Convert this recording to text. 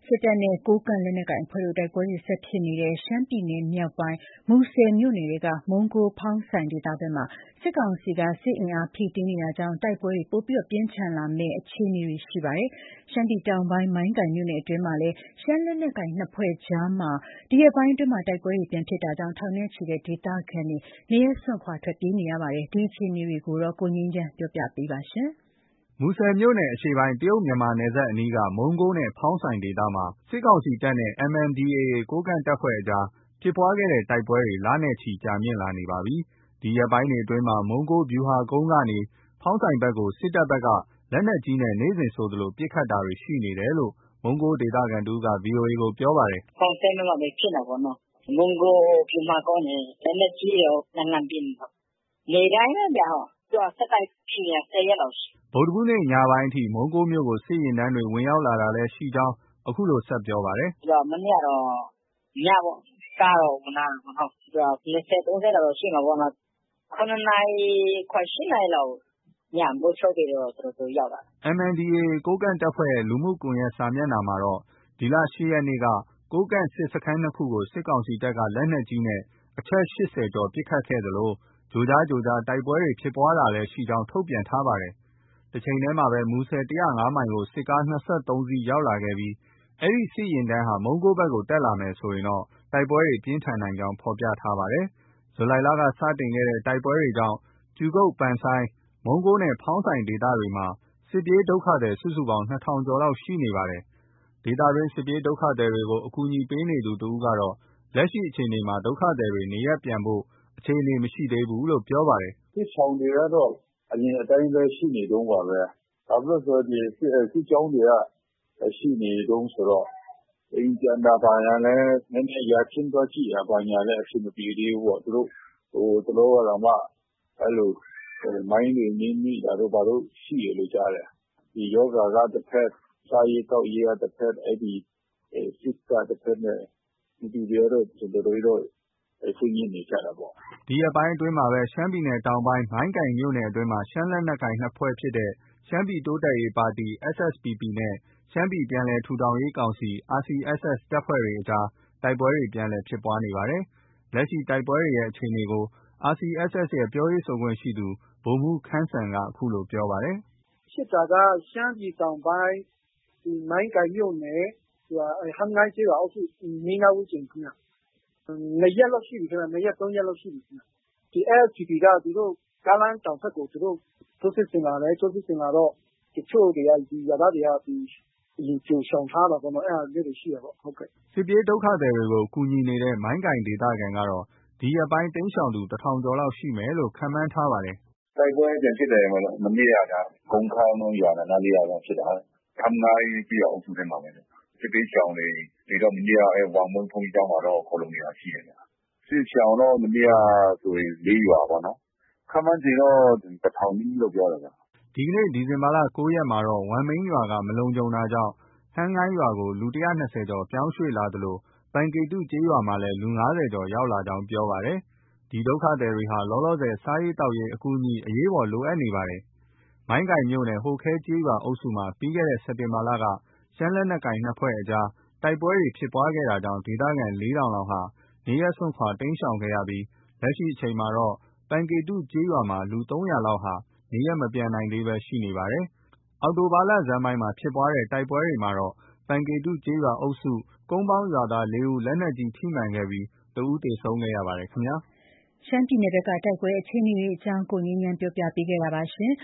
စစ်တပ်နဲ့ကိုးကန့်လက်နက်ကိုင်အဖွဲ့တို့တိုက်ပွဲတွေဆက်ဖြစ်နေတဲ့ရှမ်းပြည်နယ်မြောက်ပိုင်းမူဆယ်မြို့နယ်ကမုံးကိုးဖောင်းဆိုင်ဒေသဘက်မှာစစ်ကောင်စီကစစ်အင်အားဖြည့်တင်းနေတာကြောင့်တိုက်ပွဲတွေပိုပြင်းထန်လာမယ့်အခြေအနေတွေရှိပါတယ်။ရှမ်းပြည်တောင်ပိုင်းမိုင်းကိုင်မြို့နယ်အတွင်းမှာလည်းရှမ်းလက်နက်ကိုင်နှစ်ဖွဲ့ကြားမှာဒီရက်ပိုင်းအတွင်းတိုက်ပွဲတွေပြန်ဖြစ်တာကြောင့်ထောင်နဲ့ချီတဲ့ဒေသခံတွေနေရပ်စွန့်ခွာထွက်ပြေးနေရပါတယ်။ဒီအခြေအနေတွေကိုကိုငြိမ်းချမ်းပြောပြပေးပါရှင်။မူဆယ်မြို့နယ်အရှေ့ပိုင်းတရုတ်မြန်မာနယ်စပ်အနီးကမုံးကိုးနဲ့ဖောင်းဆိုင်ဒေသမှာစစ်ကောင်စီတပ်နဲ့ MNDAA ကိုးကန့်တပ်ဖွဲ့အကြားဖြစ်ပွားခဲ့တဲ့တိုက်ပွဲတွေလနဲ့ချီကြာမြင့်လာနေပါပြီ။ ဒီရက်ပိုင်းတွေအတွင်းမှာမုံးကိုးဗျူဟာကုန်းကနေဖောင်းဆိုင်ဘက်ကိုစစ်တပ်ဘက်ကလက်နက်ကြီးနဲ့နေ့စဉ်ဆိုသလိုပစ်ခတ်တာတွေရှိနေတယ်လို့မုံးကိုးဒေသခံတဦးက VOA ကိုပြောပါတယ်။ “ဖောင်းဆိုင်ဘက်မှာပဲဖြစ်တာပေါ့နော်။ မုံးကိုးဗျူဟာကုန်းကနေလက်နက်ကြီးတွေလှမ်းပစ်နေတာ။ နေ့တိုင်းပဲဗျ။ သူကဆက်တိုက်ဖြစ်နေတာ10 ရက်လောက်ရှိပြီ။” ဗုဒ္ဓဟူးနေ့ညပိုင်းအထိမုံးကိုးမြို့ကိုစစ်ယာဉ်တန်းတွေဝင်ရောက်လာတာလည်းရှိကြောင်းအခုလိုဆက်ပြောပါတယ်။ “မနေ့ကတော့ညပေါ့။ ကားတော့ဝင်လာတာပေါ့နော်။ 20-30လောက်ရှိမှာပေါ့နော်။ 7 နာရီခွဲ 8 နာရီလောက်ညမိုးချုပ်တွေတော့တော်တော်ရောက်လာတာ။ MNDAA ကိုးကန့်တပ်ဖွဲ့ရဲ့လူမှုကွန်ရက်စာမျက်နှာမှာတော့ ဒီလ ၈ ရက်နေ့က ကိုးကန့်စစ်စခန်း ၂ ခုကို စစ်ကောင်စီတပ်က လက်နက်ကြီးနဲ့ အချက် 80 ကျော်ပစ်ခတ်ခဲ့သလို ကြိုကြားတိုက်ပွဲတွေဖြစ်ပွားတာလည်းရှိကြောင်း ထုတ်ပြန်ထားပါတယ်။ တချိန်တည်းမှာပဲမူဆယ် ၁၀၅ မိုင်ကို စစ်ကား ၂၃ စီးရောက်လာခဲ့ပြီးအဲဒီစစ်ယာဉ်တန်းဟာ မုံးကိုးဘက်ကိုတက်လာမယ်ဆိုရင်တော့ တိုက်ပွဲတွေပြင်းထန်နိုင်ကြောင်းဖော်ပြထားပါတယ်။ ဇူလိုင်လကစတင်ခဲ့တဲ့တိုက်ပွဲတွေကြောင့် ကြူကုတ် ၊ မုံးကိုးနဲ့ ဖောင်းဆိုင်ဒေသတွေမှာ စစ်ပြေးဒုက္ခသည်စုစုပေါင်း ၂,၀၀၀ ကျော်လောက်ရှိနေပါတယ်။ ဒေသတွင်းစစ်ပြေးဒုက္ခသည်တွေကိုအကူအညီပေးနေသူတဦးကတော့ လက်ရှိအခြေအနေမှာ ဒုက္ခသည်တွေနေရပ်ပြန်ဖို့အခြေအနေမရှိသေးဘူးလို့ ပြောပါတယ်။ “စစ်ရှောင်တွေကတော့အရင်အတိုင်းပဲရှိနေတုန်းပါပဲ။ ဘာဖြစ်လို့လဲဆိုတော့စစ်ကြောင်းတွေကရှိနေတုန်းဆိုတော့အိမ်ပြန်တာဘာညာလည်းနည်းနည်းယာခင်းသွားကြည့်တာဘာညာလည်းအဆင်မပြေသေးဘူးပေါ့။ သူတို့တလောကတောင်မှမိုင်းတွေနင်းမိတာတို့ဘာတို့ရှိတယ်လို့ကြားတယ်။ ဒီရောဂါကတဘက်စားရေးသောက်ရေးကတဘက်စစ်ကတဘက်နဲ့ပြည်သူတွေကတော့တော်တော်လေးတော့စိတ်ညစ်နေကြတာပေါ့။” ဒီရက်ပိုင်းအတွင်းမှာပဲရှမ်းပြည်နယ်တောင်ပိုင်းမိုင်းကိုင်မြို့နယ်အတွင်းမှာရှမ်းလက်နက်ကိုင်နှစ်ဖွဲ့ဖြစ်တဲ့ ရှမ်းပြည်တိုးတက်ရေးပါတီ SSPP နဲ့ ရှမ်းပြည်ပြန်လည်ထူထောင်ရေးကောင်စီ RCSS တပ်ဖွဲ့အကြားတိုက်ပွဲတွေပြန်လည်ဖြစ်ပွားနေပါတယ်။ လက်ရှိတိုက်ပွဲတွေရဲ့အခြေအနေကို RCSS ရဲ့ ပြောရေးဆိုခွင့်ရှိသူ ဗိုလ်မှူးခမ်းစံကအခုလိုပြောပါတယ်။ “ဖြစ်တာကရှမ်းပြည်တောင်ပိုင်းမိုင်းကိုင်မြို့နယ်ဟမ်းငိုင်းကျေးရွာအုပ်စုအနီးနားဝန်းကျင်ခင်ဗျ။ 2 ရက်လောက်ရှိပြီခင်ဗျ။ 2 ရက် 3 ရက်လောက်ရှိပြီခင်ဗျ။ ဒီ SSPP ကသူတို့ကားလမ်းတောင်ဘက်ကိုထိုးစစ်ဆင်လာတယ်။ ထိုးစစ်ဆင်လာတော့တချို့တွေကရွာသားတွေကအရင်ကြိုရှောင်ထားတာပေါ့နော်။ အဲဒါမျိုးတွေရှိတာပေါ့ဟုတ်ကဲ့။” စစ်ပြေးဒုက္ခသည်တွေကိုကူညီနေတဲ့မိုင်းကိုင်ဒေသခံကတော့ ဒီရက်ပိုင်းတိမ်းရှောင်သူ ၁,၀၀၀ ကျော်လောက်ရှိမယ်လို့ ခန့်မှန်းထားပါတယ်။ “တိုက်ပွဲပြန်ဖြစ်တယ်မနေ့ကကုန်းခမ်းရွာနားလေးကဖြစ်တာ။ ဟမ်းငိုင်းကျေးရွာအုပ်စုထဲမှာပဲ။ စစ်ဘေးရှောင်တွေတော့မနေ့ကဝမ်မုန်းဘုန်းကြီးကျောင်းမှာတော့ခိုလှုံနေတာရှိတယ်။ စစ်ရှောင်တော့မနေ့ကဆိုရင်4 ရွာပေါ့နော်။ ခန့်မှန်းခြေတော့ ၁,၀၀၀ နီးနီးလို့ပြောတယ်ဗျ။ ” ဒီနေ့ဒီဇင်ဘာ 9 ရက်မှာတော့ ဝမ်မိန်းရွာကမလုံခြုံတာကြောင့် ဟမ်းငိုင်းရွာကို လူ ၁၂၀ ကျော်ပြောင်းရွှေ့လာသလို ပန်ကေတုကျေးရွာမှာလည်း လူ ၅၀ ကျော်ရောက်လာကြောင်းပြောပါတယ်။ ဒီဒုက္ခသည်တွေဟာ လောလောဆယ် စားရေးသောက်ရေးအကူအညီအရေးပေါ်လိုအပ်နေပါတယ်။ မိုင်းကိုင်မြို့နယ် ဟိုခဲကျေးရွာအုပ်စုမှာ ပြီးခဲ့တဲ့စက်တင်ဘာလက ရှမ်းလက်နက်ကိုင်နှစ်ဖွဲ့အကြားတိုက်ပွဲဖြစ်ပွားခဲ့တာကြောင့် ဒေသခံ ၄,၀၀၀ လောက်ဟာ နေရပ်စွန့်ခွာတိမ်းရှောင်ခဲ့ရပြီး လက်ရှိအချိန်မှာတော့ ပန်ကေတုကျေးရွာမှာ လူ ၃၀၀ လောက်ဟာ နေရပ်မပြန်နိုင်သေးဘဲရှိနေပါတယ်။ အောက်တိုဘာလဆန်းပိုင်းမှာဖြစ်ပွားတဲ့တိုက်ပွဲတွေမှာတော့ ပန်ကေတုကျေးရွာအုပ်စု ကုန်းပေါင်းရွာသား ၄ ဦး လက်နက်ကြီးထိမှန်ခဲ့ပြီး ၁ ဦးသေဆုံးခဲ့ရပါတယ်ခင်ဗျာ။ရှမ်းပြည်နယ်ဘက်ကတိုက်ပွဲအခြေအနေတွေအကြောင်းကိုငြိမ်းချမ်းပြောပြပေးခဲ့တာပါရှင်